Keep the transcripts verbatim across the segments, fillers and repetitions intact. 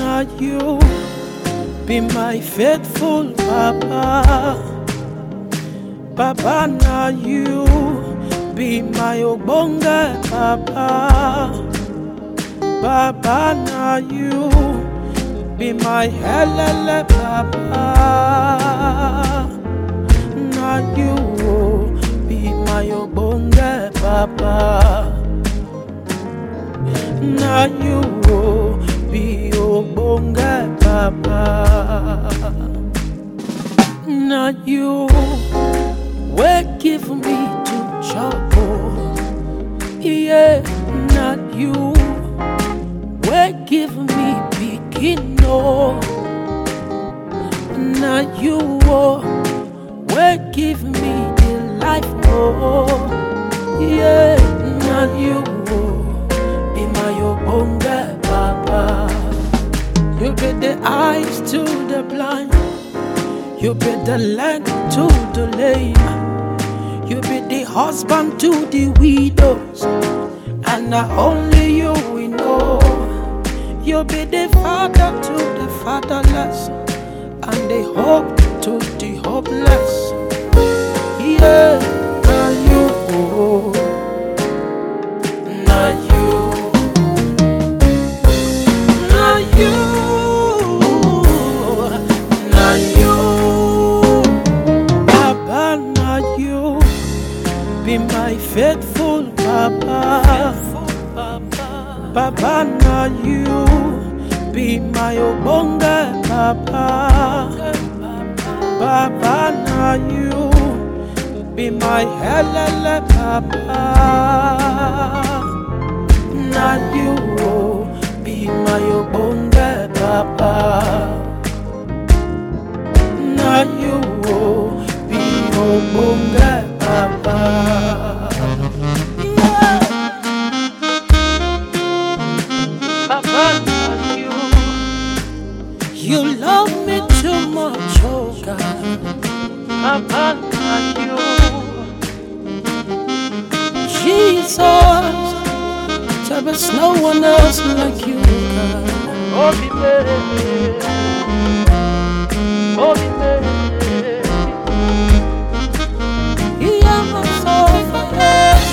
now you be my faithful Papa. Papa, now you be my ogbonge Papa. Papa, now you be my helele Papa. Now you be my ogbonge Papa. Now you be ogbonge Papa. Now you will give me to chop, yeah. Now you will give me bikino. Now you will give me the life, oh, yeah. Now you be my ogbonge Papa. You be the eyes to the blind, you be the leg to the lame, you be the husband to the widows, and not only you we know. You be the father to the fatherless, and the hope to the hopeless. Yeah, now you, now you, now you, now you, Papa, now you be my faithful Papa. Papa, now you be my ogbonge Papa. Papa, now you be my helele Papa. Now you be my ogbonge Papa. Now you be ogbonge Papa. You love me too much, oh God. Papa, you, Jesus, there is no one else like you, God. Oh, be made, oh, be made. Yeah, my soul forever.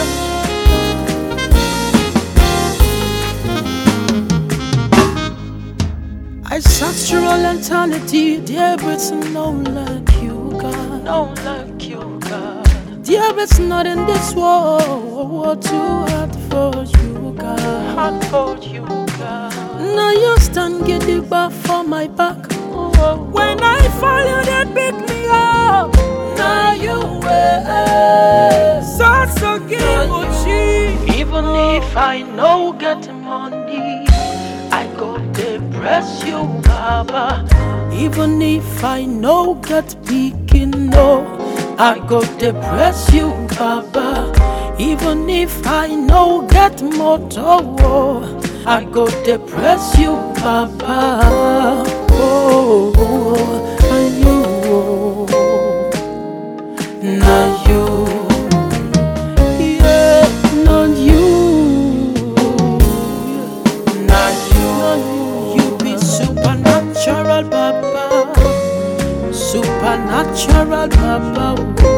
I search through all eternity, there is no like you, God. No like you, God. There is not in this world too hard for you, God. Hard for you, God. Now you stand giddy back for my back. Oh, when I fall, you then pick me up. Now you will. So so give even if I know get money, I go to bless you, Papa. Even if I know get picking, no, I go to bless you, Papa. Even if I know get motor, I go to bless you, Papa. Oh, and you, now you, yeah, not you. Supernatural Papa, supernatural Papa,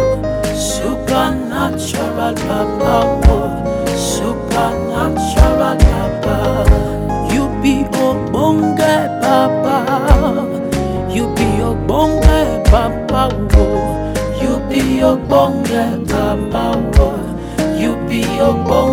supernatural Papa, supernatural Papa. You be ogbonge Papa, you be ogbonge Papa, you be ogbonge Papa, you be ogbonge.